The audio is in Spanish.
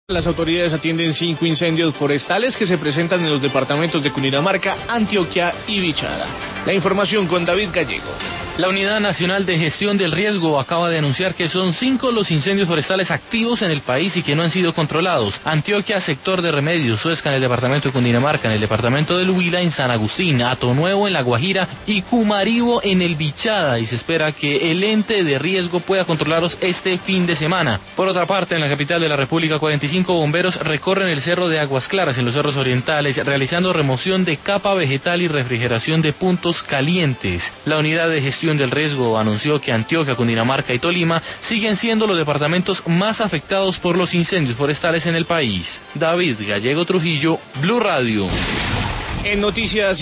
Las autoridades atienden 5 incendios forestales que se presentan en los departamentos de Cundinamarca, Antioquia y Bichada. La información con David Gallego. La Unidad Nacional de Gestión del Riesgo acaba de anunciar que son 5 los incendios forestales activos en el país y que no han sido controlados. Antioquia, sector de Remedios, Suezca en el departamento de Cundinamarca, en el departamento del Huila, en San Agustín, Atonuevo en La Guajira y Cumaribo en el Bichada, y se espera que el ente de riesgo pueda controlarlos este fin de semana. Por otra parte, en la capital de la República, 45 bomberos recorren el cerro de Aguas Claras en los cerros orientales, realizando remoción de capa vegetal y refrigeración de puntos calientes. La Unidad de Gestión del Riesgo anunció que Antioquia, Cundinamarca y Tolima siguen siendo los departamentos más afectados por los incendios forestales en el país. David Gallego Trujillo, Blue Radio. En noticias